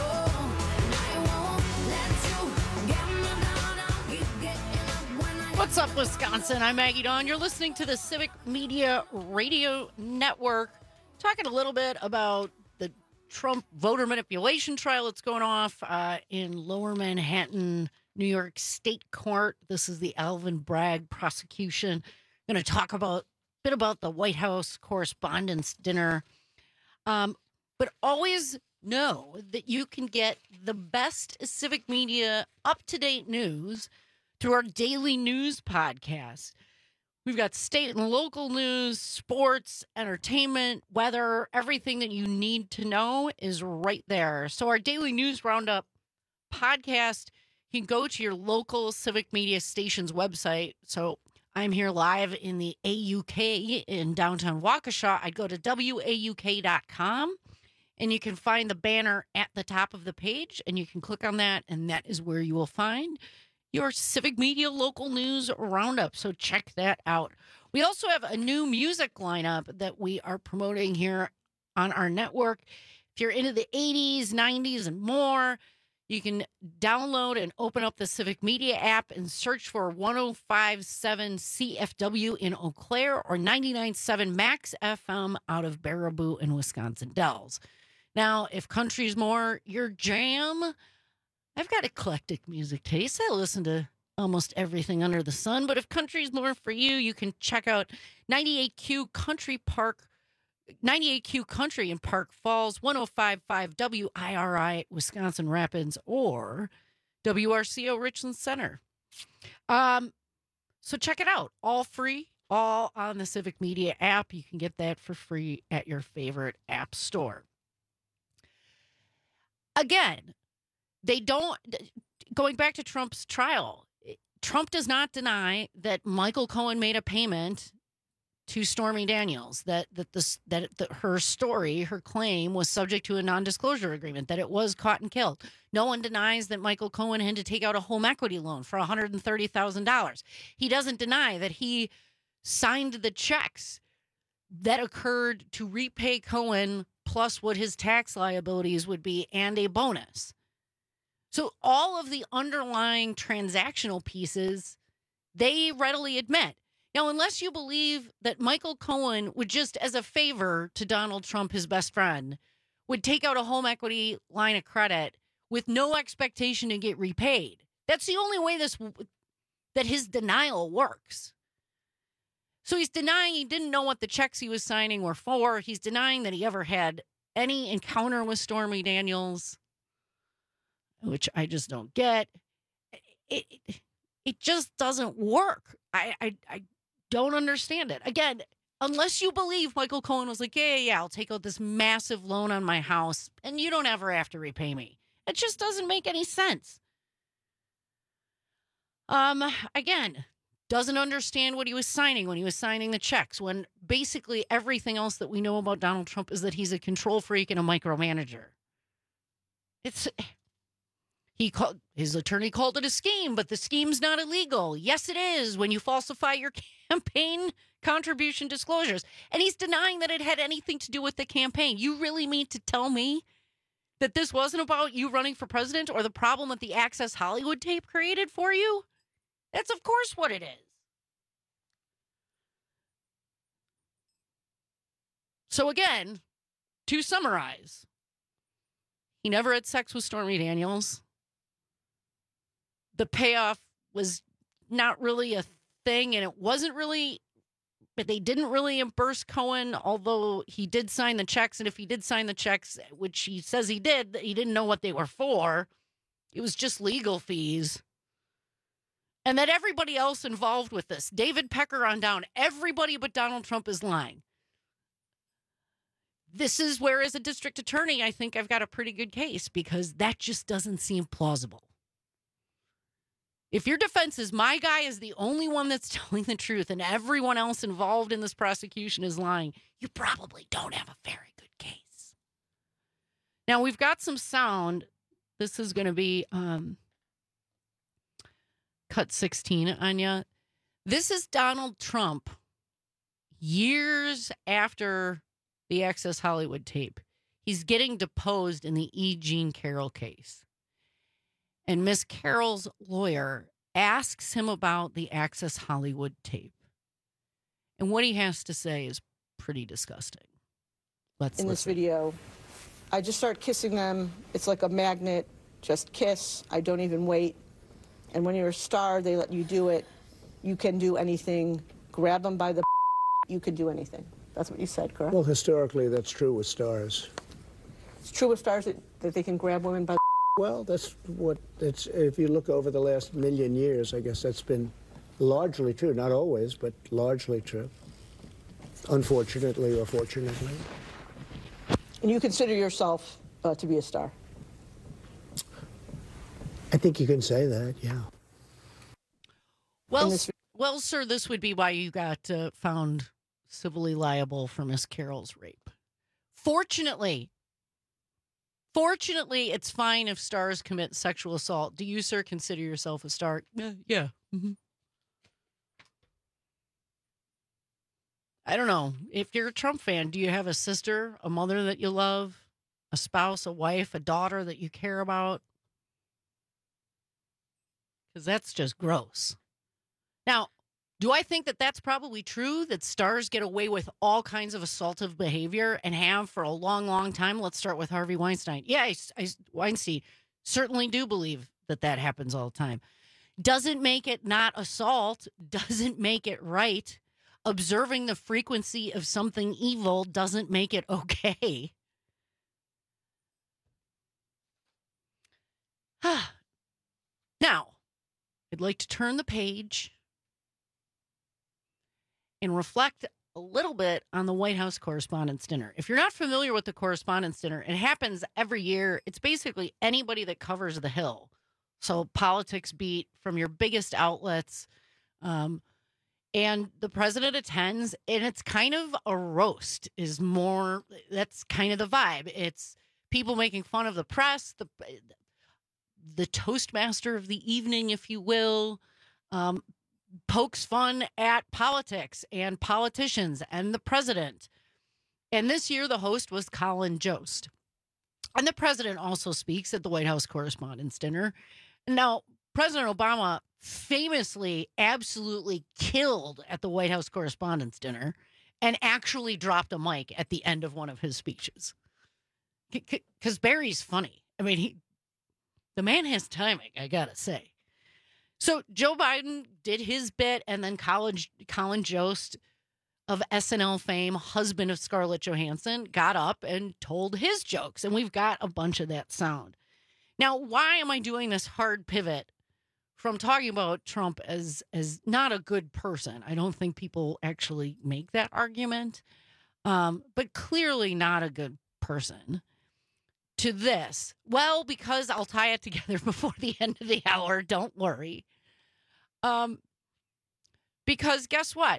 What's What's up, Wisconsin? I'm Maggie Dawn. You're listening to the Civic Media Radio Network. Talking a little bit about the Trump voter manipulation trial that's going off uh, in Lower Manhattan, New York State Court. This is the Alvin Bragg prosecution. Going to talk about a bit about the White House Correspondents' Dinner. Um, but always know that you can get the best civic media up-to-date news through our daily news podcast. We've got state and local news, sports, entertainment, weather, everything that you need to know is right there. So our daily news roundup podcast, you can go to your local civic media station's website. So I'm here live in the A U K in downtown Waukesha. I'd go to W A U K dot com and you can find the banner at the top of the page and you can click on that and that is where you will find your civic media local news roundup. So check that out. We also have a new music lineup that we are promoting here on our network. If you're into the eighties, nineties, and more, you can download and open up the Civic Media app and search for one oh five point seven C F W in Eau Claire or ninety-nine point seven Max F M out of Baraboo and Wisconsin Dells. Now, if country's more your jam, I've got eclectic music taste. I listen to almost everything under the sun. But if country's more for you, you can check out ninety-eight Q Country Park, ninety-eight Q Country in Park Falls, one oh five point five W I R I Wisconsin Rapids, or W R C O Richland Center. Um, so check it out. All free, all on the Civic Media app. You can get that for free at your favorite app store. Again, they don't, going back to Trump's trial, Trump does not deny that Michael Cohen made a payment to Stormy Daniels, that that this that the, her story, her claim was subject to a non-disclosure agreement, that it was caught and killed. No one denies that Michael Cohen had to take out a home equity loan for one hundred thirty thousand dollars. He doesn't deny that he signed the checks that occurred to repay Cohen plus what his tax liabilities would be and a bonus. So all of the underlying transactional pieces, they readily admit. Now, unless you believe that Michael Cohen would just, as a favor to Donald Trump, his best friend, would take out a home equity line of credit with no expectation to get repaid. That's the only way this that his denial works. So he's denying he didn't know what the checks he was signing were for. He's denying that he ever had any encounter with Stormy Daniels, which I just don't get. It, it, it just doesn't work. I, I I don't understand it. Again, unless you believe Michael Cohen was like, yeah, yeah, yeah, I'll take out this massive loan on my house and you don't ever have to repay me. It just doesn't make any sense. Um, again, doesn't understand what he was signing when he was signing the checks, when basically everything else that we know about Donald Trump is that he's a control freak and a micromanager. It's... He called, his attorney called it a scheme, but the scheme's not illegal. Yes, it is when you falsify your campaign contribution disclosures. And he's denying that it had anything to do with the campaign. You really mean to tell me that this wasn't about you running for president or the problem that the Access Hollywood tape created for you? That's, of course, what it is. So again, to summarize, he never had sex with Stormy Daniels. The payoff was not really a thing, and it wasn't really, but they didn't really reimburse Cohen, although he did sign the checks. And if he did sign the checks, which he says he did, he didn't know what they were for. It was just legal fees. And that everybody else involved with this, David Pecker on down, everybody but Donald Trump is lying. This is where, as a district attorney, I think I've got a pretty good case because that just doesn't seem plausible. If your defense is my guy is the only one that's telling the truth and everyone else involved in this prosecution is lying, you probably don't have a very good case. Now, we've got some sound. This is going to be um, cut sixteen, Anya. This is Donald Trump years after the Access Hollywood tape. He's getting deposed in the E. Jean Carroll case. And Miss Carroll's lawyer asks him about the Access Hollywood tape. And what he has to say is pretty disgusting. Let's In listen. this video, I just start kissing them. It's like a magnet. Just kiss. I don't even wait. And when you're a star, they let you do it. You can do anything. Grab them by the you can do anything. That's what you said, correct? Well, historically, that's true with stars. It's true with stars that, that they can grab women by the Well, that's what it's. If you look over the last million years, I guess that's been largely true. Not always, but largely true. Unfortunately or fortunately. And you consider yourself uh, to be a star? I think you can say that, yeah. Well, s- well, sir, this would be why you got uh, found civilly liable for Miss Carroll's rape. Fortunately, fortunately, it's fine if stars commit sexual assault. Do you, sir, consider yourself a star? Uh, yeah. Mm-hmm. I don't know. If you're a Trump fan, do you have a sister, a mother that you love, a spouse, a wife, a daughter that you care about? Because that's just gross. Now, do I think that that's probably true, that stars get away with all kinds of assaultive behavior and have for a long, long time? Let's start with Harvey Weinstein. Yeah, I, I, Weinstein certainly do believe that that happens all the time. Doesn't make it not assault, doesn't make it right. Observing the frequency of something evil doesn't make it okay. Now, I'd like to turn the page and reflect a little bit on the White House Correspondents' Dinner. If you're not familiar with the Correspondents' Dinner, it happens every year. It's basically anybody that covers the Hill. So politics beat from your biggest outlets. Um, and the president attends, and it's kind of a roast is more, that's kind of the vibe. It's people making fun of the press, the the Toastmaster of the evening, if you will, um, pokes fun at politics and politicians and the president. And this year, the host was Colin Jost. And the president also speaks at the White House Correspondents' Dinner. Now, President Obama famously absolutely killed at the White House Correspondents' Dinner and actually dropped a mic at the end of one of his speeches. Because Barry's funny. I mean, he the man has timing, I gotta say. So Joe Biden did his bit, and then Colin, Colin Jost of S N L fame, husband of Scarlett Johansson, got up and told his jokes, and we've got a bunch of that sound. Now, why am I doing this hard pivot from talking about Trump as, as not a good person? I don't think people actually make that argument, um, but clearly not a good person. To this, well, because I'll tie it together before the end of the hour. Don't worry. Um, because guess what?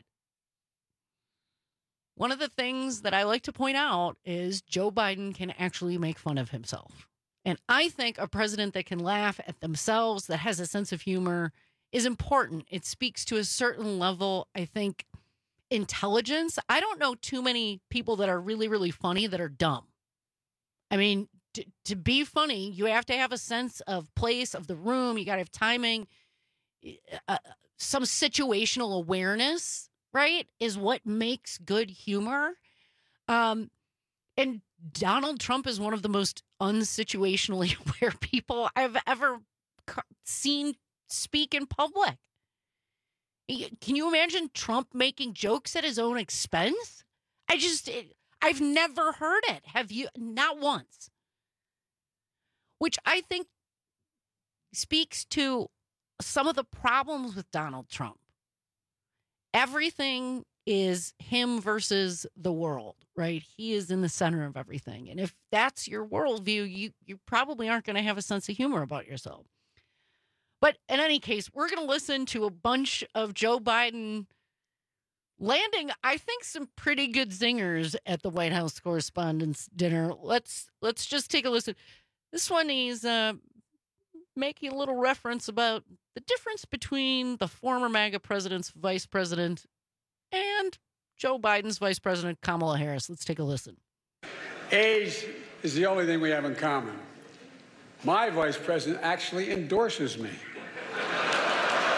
One of the things that I like to point out is Joe Biden can actually make fun of himself. And I think a president that can laugh at themselves, that has a sense of humor, is important. It speaks to a certain level, I think, intelligence. I don't know too many people that are really, really funny that are dumb. I mean, to, to be funny, you have to have a sense of place, of the room. You got to have timing, uh, some situational awareness, right, is what makes good humor. Um, and Donald Trump is one of the most unsituationally aware people I've ever seen speak in public. Can you imagine Trump making jokes at his own expense? I just, it, I've never heard it. Have you? Not once. Which I think speaks to some of the problems with Donald Trump. Everything is him versus the world, right? He is in the center of everything. And if that's your worldview, you, you probably aren't going to have a sense of humor about yourself. But in any case, we're going to listen to a bunch of Joe Biden landing, I think, some pretty good zingers at the White House Correspondents' Dinner. Let's let's just take a listen. This one is uh, making a little reference about the difference between the former MAGA president's vice president and Joe Biden's vice president, Kamala Harris. Let's take a listen. Age is the only thing we have in common. My vice president actually endorses me.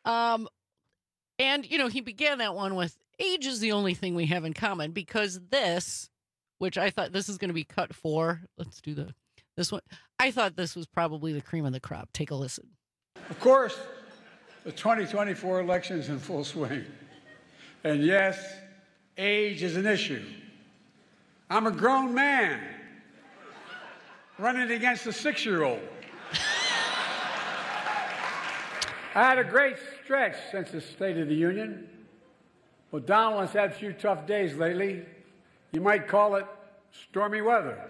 Um, and, you know, he began that one with age is the only thing we have in common, because this, which I thought this is going to be cut four. Let's do the this one. I thought this was probably the cream of the crop. Take a listen. Of course, the twenty twenty-four election is in full swing. And yes, age is an issue. I'm a grown man running against a six-year-old. I had a great stretch since the State of the Union. Well, Donald has had a few tough days lately. You might call it stormy weather.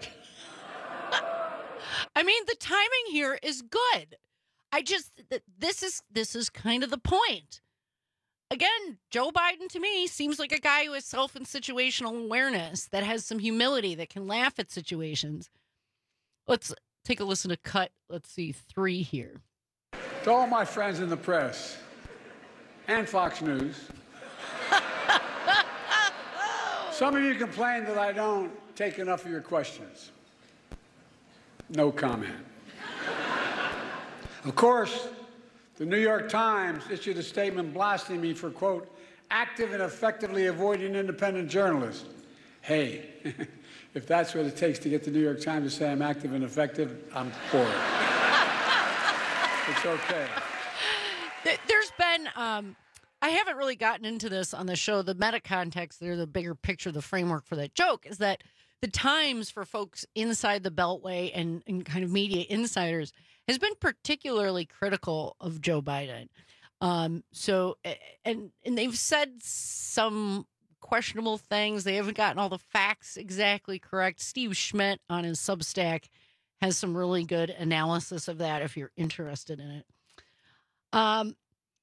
I mean, the timing here is good. I just, this is this is kind of the point. Again, Joe Biden to me seems like a guy who has self and situational awareness, that has some humility, that can laugh at situations. Let's take a listen to cut, let's see, three here. To all my friends in the press and Fox News, some of you complain that I don't take enough of your questions. No comment. Of course, the New York Times issued a statement blasting me for, quote, active and effectively avoiding independent journalists. Hey, if that's what it takes to get the New York Times to say I'm active and effective, I'm for it. It's okay. There's been, um, I haven't really gotten into this on the show, the meta context, there, the bigger picture, the framework for that joke is that the Times, for folks inside the Beltway and, and kind of media insiders, has been particularly critical of Joe Biden. Um, so, and and they've said some questionable things. They haven't gotten all the facts exactly correct. Steve Schmidt on his Substack has some really good analysis of that if you're interested in it. Um,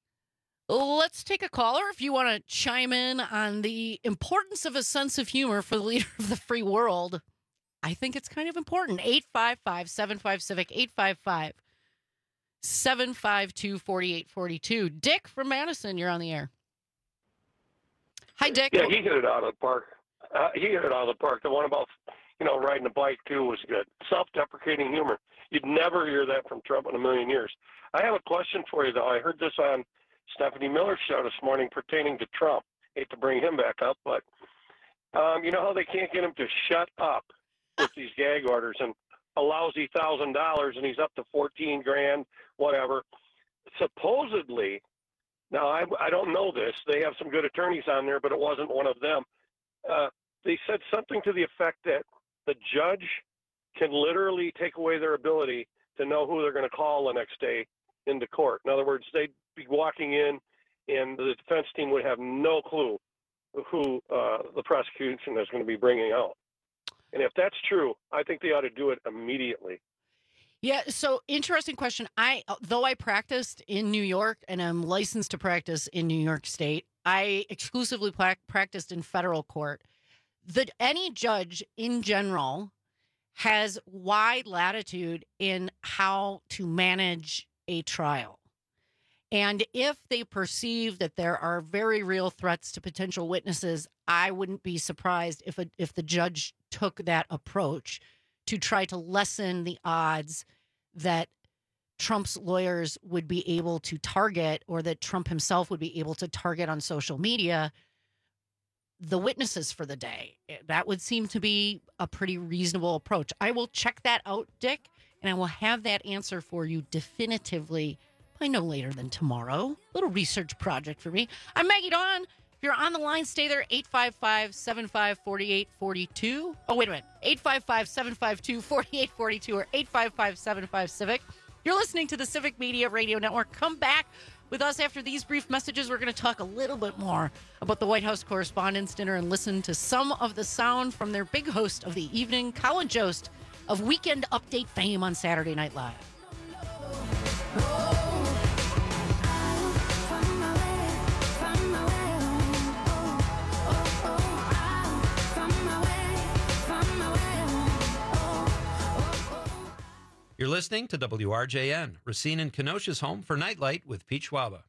let's take a caller if you want to chime in on the importance of a sense of humor for the leader of the free world. I think it's kind of important. eight five five, seven five, civic, eight five five, seven five two, four eight four two. Dick from Madison, you're on the air. Hi, Dick. Yeah, he hit it out of the park. Uh, he hit it out of the park. The one about, you know, riding a bike, too, was good. Self-deprecating humor. You'd never hear that from Trump in a million years. I have a question for you, though. I heard this on Stephanie Miller's show this morning pertaining to Trump. Hate to bring him back up, but um, you know how they can't get him to shut up with these gag orders, and a lousy thousand dollars, and he's up to fourteen grand, whatever. Supposedly, now I, I don't know this. They have some good attorneys on there, but it wasn't one of them. Uh, they said something to the effect that the judge can literally take away their ability to know who they're going to call the next day into court. In other words, they'd be walking in, and the defense team would have no clue who uh, the prosecution is going to be bringing out. And if that's true, I think they ought to do it immediately. Yeah, so interesting question. I, though I practiced in New York and I'm licensed to practice in New York State, I exclusively pra- practiced in federal court. That any judge in general has wide latitude in how to manage a trial. And if they perceive that there are very real threats to potential witnesses, I wouldn't be surprised if a, if the judge took that approach to try to lessen the odds that Trump's lawyers would be able to target, or that Trump himself would be able to target on social media, the witnesses for the day. That would seem to be a pretty reasonable approach. I will check that out, Dick, and I will have that answer for you definitively by no later than tomorrow. Little research project for me. I'm Maggie Dawn. If you're on the line, stay there. eight five five, seven five four eight four two. Oh, wait a minute. eight five five, seven five two, four eight four two or eight five five, seven five, civic. You're listening to the Civic Media Radio Network. Come back with us after these brief messages. We're going to talk a little bit more about the White House Correspondents' Dinner and listen to some of the sound from their big host of the evening, Colin Jost of Weekend Update fame on Saturday Night Live. You're listening to W R J N, Racine and Kenosha's home for Nightlight with Pete Schwaba.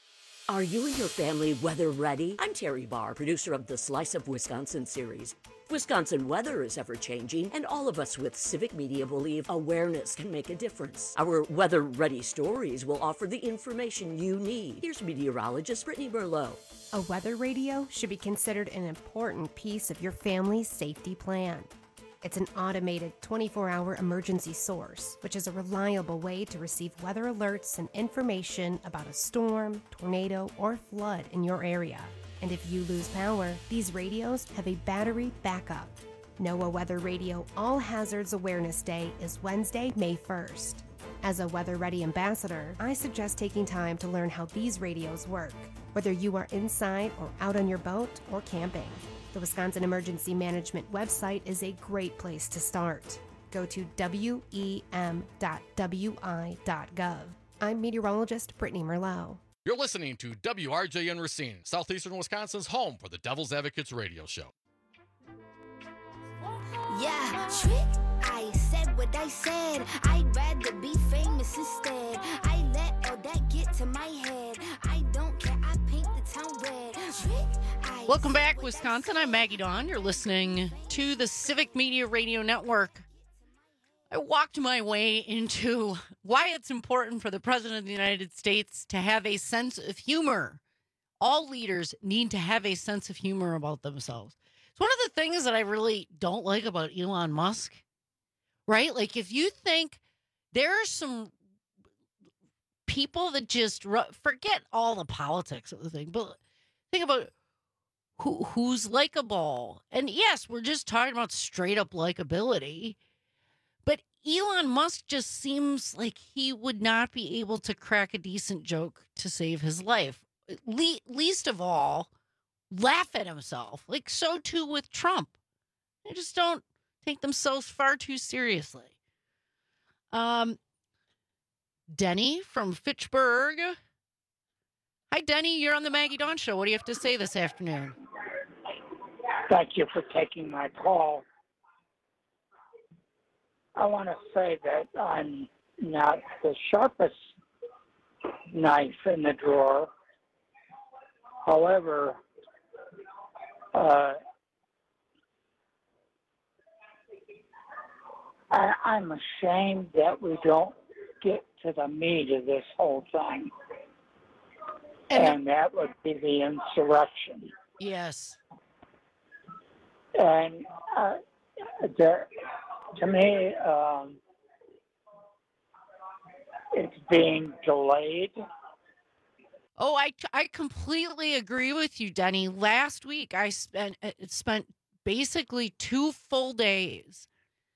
Are you and your family weather ready? I'm Terry Barr, producer of the Slice of Wisconsin series. Wisconsin weather is ever changing, and all of us with Civic Media believe awareness can make a difference. Our Weather Ready stories will offer the information you need. Here's meteorologist Brittany Merlot. A weather radio should be considered an important piece of your family's safety plan. It's an automated twenty-four hour emergency source, which is a reliable way to receive weather alerts and information about a storm, tornado, or flood in your area. And if you lose power, these radios have a battery backup. NOAA Weather Radio All Hazards Awareness Day is Wednesday, May first. As a Weather Ready ambassador, I suggest taking time to learn how these radios work, whether you are inside or out on your boat or camping. The Wisconsin Emergency Management website is a great place to start. Go to W E M dot W I dot gov. I'm meteorologist Brittany Merlot. You're listening to W R J N Racine, Southeastern Wisconsin's home for the Devil's Advocates radio show. Yeah, trick. I said what I said. I'd rather be famous instead. I let all that get to my head. I don't care. I paint the town red. Trick. I Welcome back, Wisconsin. I'm Maggie Dawn. You're listening to the Civic Media Radio Network. I walked my way into why it's important for the President of the United States to have a sense of humor. All leaders need to have a sense of humor about themselves. It's one of the things that I really don't like about Elon Musk, right? Like, if you think there are some people that just forget all the politics of the thing, but think about who who's likable. And yes, we're just talking about straight up likability. But Elon Musk just seems like he would not be able to crack a decent joke to save his life. Le- least of all, laugh at himself. Like, so too with Trump. They just don't take themselves far too seriously. Um, Denny from Fitchburg. Hi, Denny. You're on the Maggie Dawn Show. What do you have to say this afternoon? Thank you for taking my call. I want to say that I'm not the sharpest knife in the drawer. However, uh, I, I'm ashamed that we don't get to the meat of this whole thing. And that would be the insurrection. Yes. And uh, there, to me, um, it's being delayed. Oh, I, I completely agree with you, Denny. Last week, I spent spent basically two full days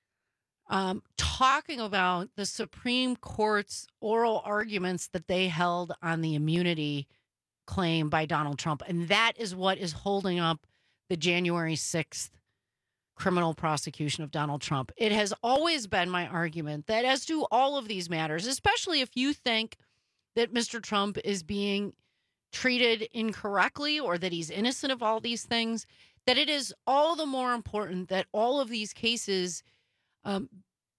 um, talking about the Supreme Court's oral arguments that they held on the immunity claim by Donald Trump. And that is what is holding up the January sixth criminal prosecution of Donald Trump. It has always been my argument that, as do all of these matters, especially if you think that Mister Trump is being treated incorrectly or that he's innocent of all these things, that it is all the more important that all of these cases um,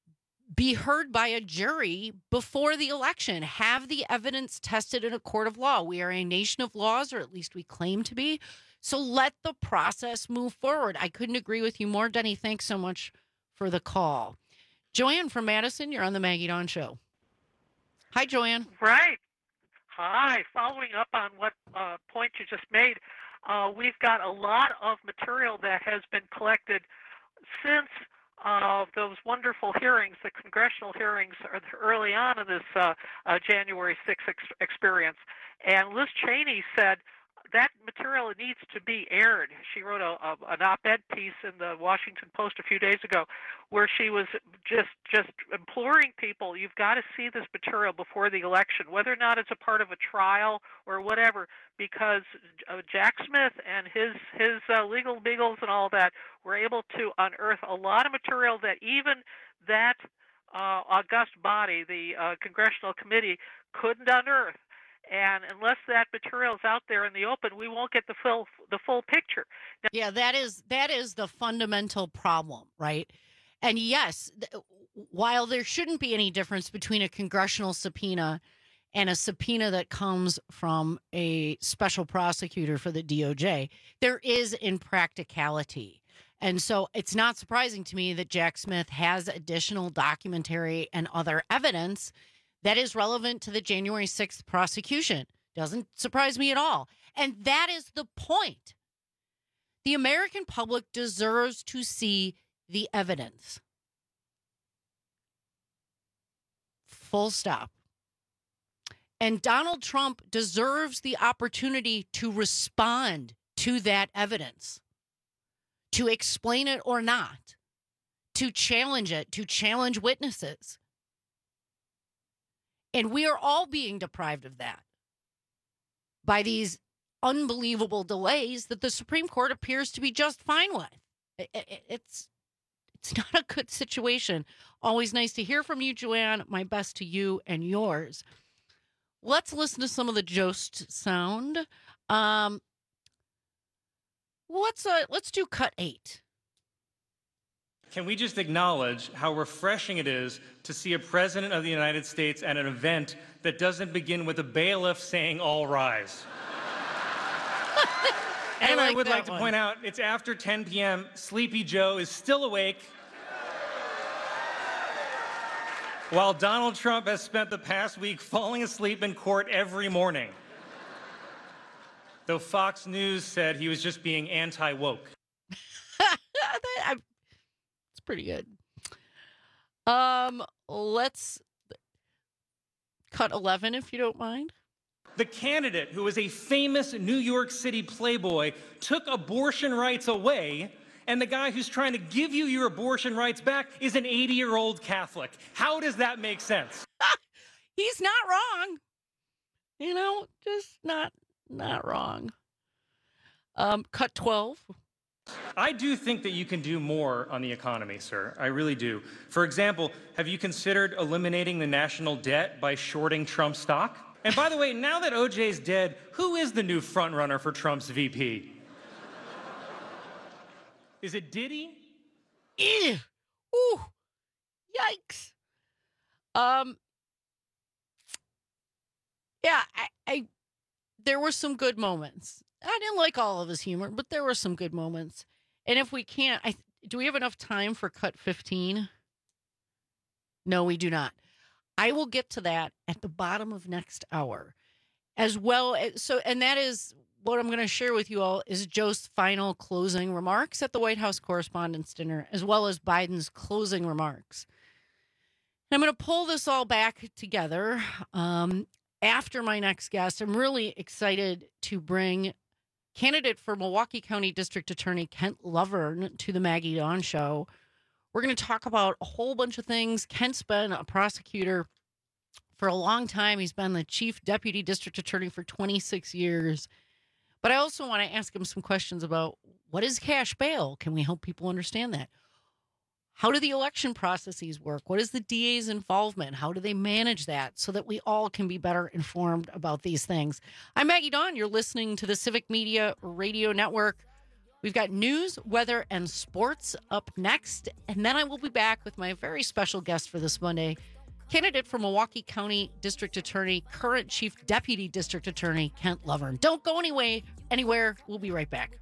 be heard by a jury before the election, have the evidence tested in a court of law. We are a nation of laws, or at least we claim to be. So let the process move forward. I couldn't agree with you more, Denny. Thanks so much for the call. Joanne from Madison, you're on the Maggie Dawn Show. Hi, Joanne. Right. Hi. Following up on what uh, point you just made, uh, we've got a lot of material that has been collected since uh, those wonderful hearings, the congressional hearings early on in this uh, uh, January sixth ex- experience. And Liz Cheney said, that material needs to be aired. She wrote a, a, an op-ed piece in the Washington Post a few days ago where she was just just imploring people, you've got to see this material before the election, whether or not it's a part of a trial or whatever, because uh, Jack Smith and his, his uh, legal beagles and all that were able to unearth a lot of material that even that uh, august body, the uh, Congressional Committee, couldn't unearth. And unless that material is out there in the open, we won't get the full the full picture. Now, yeah, that is that is the fundamental problem, right? And yes, th- while there shouldn't be any difference between a congressional subpoena and a subpoena that comes from a special prosecutor for the D O J, there is in practicality. And so it's not surprising to me that Jack Smith has additional documentary and other evidence that is relevant to the January sixth prosecution. Doesn't surprise me at all. And that is the point. The American public deserves to see the evidence. Full stop. And Donald Trump deserves the opportunity to respond to that evidence, to explain it or not, to challenge it, to challenge witnesses. And we are all being deprived of that by these unbelievable delays that the Supreme Court appears to be just fine with. It's it's not a good situation. Always nice to hear from you, Joanne. My best to you and yours. Let's listen to some of the Jost sound. Um, let's uh, let's do cut eight. Can we just acknowledge how refreshing it is to see a president of the United States at an event that doesn't begin with a bailiff saying "all rise"? I and like I would that like to one. point out it's after ten p.m. Sleepy Joe is still awake, while Donald Trump has spent the past week falling asleep in court every morning. Though Fox News said he was just being anti-woke. It's pretty good. Um, let's cut eleven, if you don't mind. The candidate, who is a famous New York City playboy, took abortion rights away, and the guy who's trying to give you your abortion rights back is an eighty-year-old Catholic. How does that make sense? He's not wrong. You know, just not not wrong. Um, cut twelve. I do think that you can do more on the economy, sir. I really do. For example, have you considered eliminating the national debt by shorting Trump stock? And by the way, now that O J's dead, who is the new frontrunner for Trump's V P? Is it Diddy? Ew. Ooh. Yikes. Um. Yeah, I, I. There were some good moments. I didn't like all of his humor, but there were some good moments. And if we can't, I do we have enough time for cut fifteen? No, we do not. I will get to that at the bottom of next hour, as well. As, so, and that is what I'm going to share with you all is Joe's final closing remarks at the White House Correspondents' Dinner, as well as Biden's closing remarks. And I'm going to pull this all back together um, after my next guest. I'm really excited to bring candidate for Milwaukee County District Attorney Kent Lovern to the Maggie Dawn Show. We're going to talk about a whole bunch of things. Kent's been a prosecutor for a long time. He's been the chief deputy district attorney for twenty-six years. But I also want to ask him some questions about what is cash bail? Can we help people understand that? How do the election processes work? What is the D A's involvement? How do they manage that so that we all can be better informed about these things? I'm Maggie Dawn. You're listening to the Civic Media Radio Network. We've got news, weather, and sports up next. And then I will be back with my very special guest for this Monday, candidate for Milwaukee County District Attorney, current Chief Deputy District Attorney, Kent Lovern. Don't go anyway, anywhere. We'll be right back.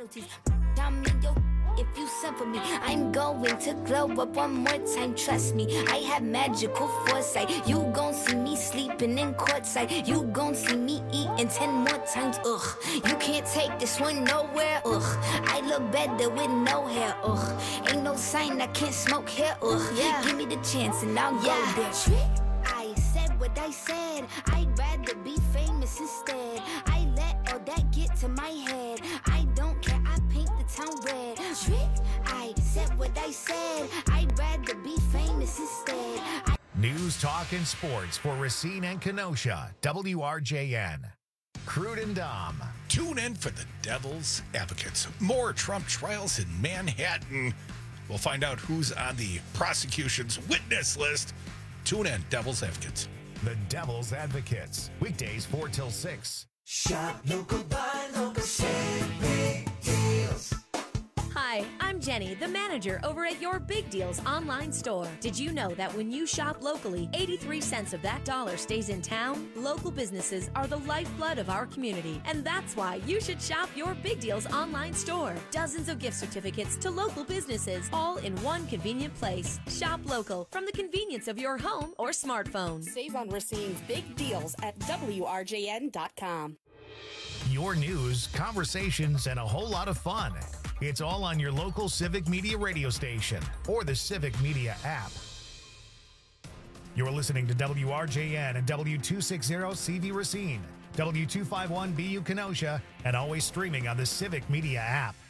If you send for me, I'm going to glow up one more time. Trust me, I have magical foresight. You gon' see me sleeping in courtside. You gon' see me eating ten more times. Ugh, you can't take this one nowhere. Ugh, I look better with no hair. Ugh, ain't no sign I can't smoke here. Ugh, yeah. Give me the chance and I'll yeah. go there. Trick, I said what I said. I'd rather be famous instead. I let all that get to my head. I don't care. I paint the town red. Trick, I said what I said. I'd rather be famous instead. I- News, talk, and sports for Racine and Kenosha. W R J N. Crude and Dom. Tune in for the Devil's Advocates. More Trump trials in Manhattan. We'll find out who's on the prosecution's witness list. Tune in, Devil's Advocates. The Devil's Advocates. Weekdays four till six. Shop local, buy local, save big deals. Hi, I'm I'm Jenny, the manager over at your Big Deals online store. Did you know that when you shop locally, eighty-three cents of that dollar stays in town? Local businesses are the lifeblood of our community, and that's why you should shop your Big Deals online store. Dozens of gift certificates to local businesses, all in one convenient place. Shop local from the convenience of your home or smartphone. Save on Racine's big deals at W R J N dot com. Your news, conversations, and a whole lot of fun. It's all on your local Civic Media radio station or the Civic Media app. You're listening to W R J N and W two sixty C V Racine, W two fifty-one B U Kenosha, and always streaming on the Civic Media app.